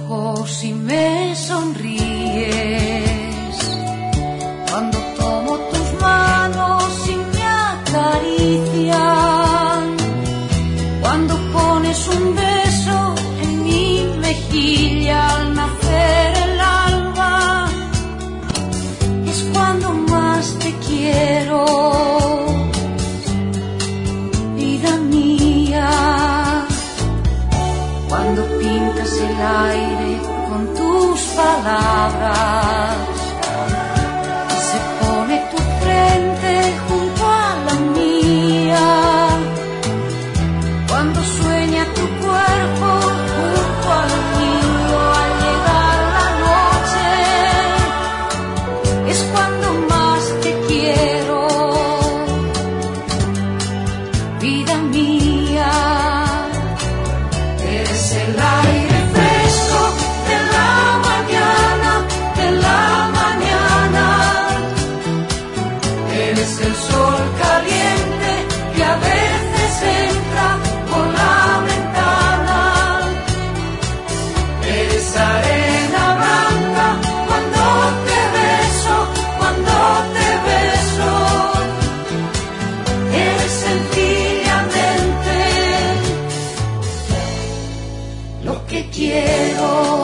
ojos y me sonríes, cuando tomo tus manos y me acarician, cuando pones un beso en mi mejilla al nacer el alba, es cuando más te quiero, vida mía. Cuando pintas el aire con tus palabras, se pone tu frente junto a la mía. Cuando sueña tu cuerpo junto al mío al llegar la noche, es cuando más te quiero, vida mía. Eres el aire fresco de la mañana, eres el sol caliente que a veces entra por la ventana, eres arena blanca cuando te beso, eres sencillamente lo que quiero.